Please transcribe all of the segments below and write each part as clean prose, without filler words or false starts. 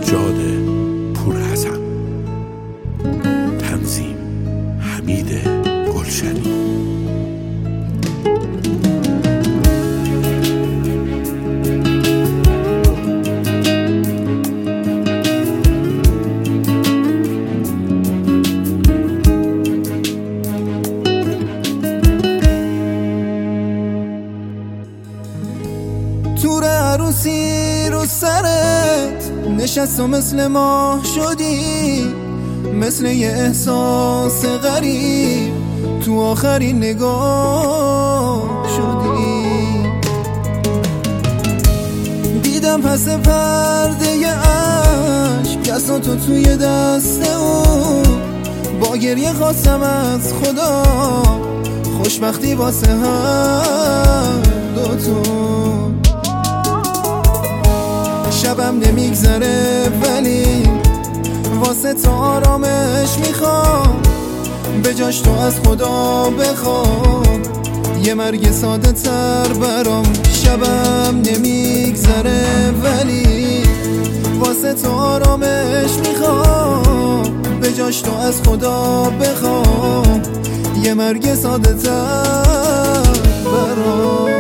سجاد پورحسن، تنظیم حمید گلشنی. تور عروسی رو سرت نشست و مثل ماه شدی، مثل یه احساس غریب تو آخرین نگاه شدی. دیدم پس پرده عشق دستاتو توی دست اون، با گریه خواستم از خدا خوشبختی واسه هر دوتون. شبم نمیگذره ولی واسه تو آرامش میخوام، به جاش تو از خدا بخوام یه مرگ ساده تر برام. شبم نمیگذره ولی واسه تو آرامش میخوام، به جاش تو از خدا بخوام یه مرگ ساده تر برام.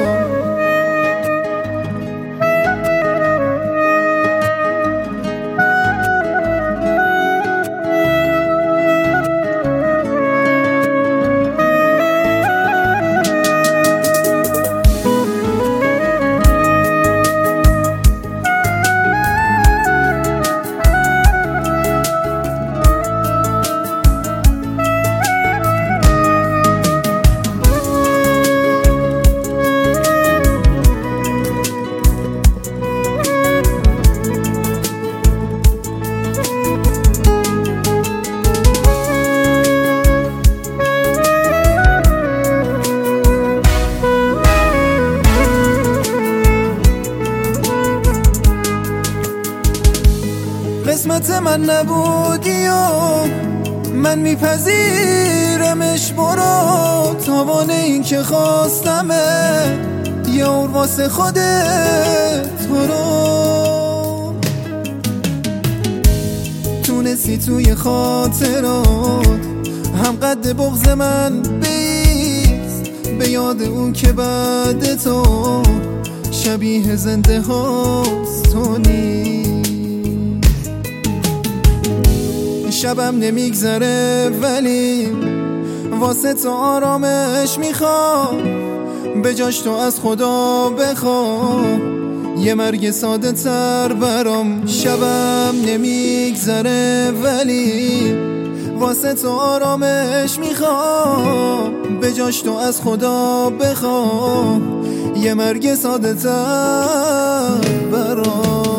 قسمت من نبودی و من میپذیرمش، برو تاوان این که خواستمه یه اور واسه خودت برو. تونستی توی خاطرات هم قد بغض من بیست، به یاد اون که بعد تو شبیه زنده هاست تو نیست. شبم نمیگذره ولی واسه تو آرامش میخوام، به جاش تو از خدا بخوام یه مرگ ساده تر برام. شبم نمیگذره ولی واسه تو آرامش میخوام، به جاش تو از خدا بخوام یه مرگ ساده تر برام.